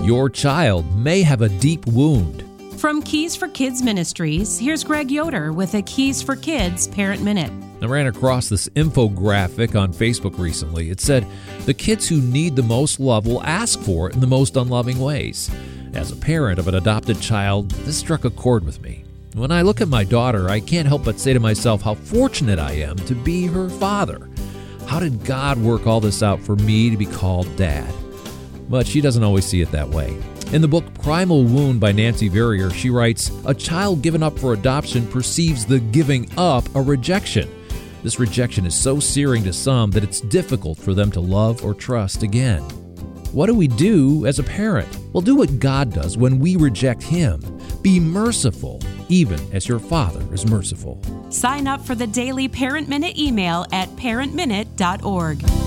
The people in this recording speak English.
Your child may have a deep wound. From Keys for Kids Ministries, here's Greg Yoder with a Keys for Kids Parent Minute. I ran across this infographic on Facebook recently. It said, the kids who need the most love will ask for it in the most unloving ways. As a parent of an adopted child, this struck a chord with me. When I look at my daughter, I can't help but say to myself how fortunate I am to be her father. How did God work all this out for me to be called Dad? But she doesn't always see it that way. In the book Primal Wound by Nancy Verrier, she writes, a child given up for adoption perceives the giving up a rejection. This rejection is so searing to some that it's difficult for them to love or trust again. What do we do as a parent? Well, do what God does when we reject Him. Be merciful, even as your Father is merciful. Sign up for the daily Parent Minute email at parentminute.org.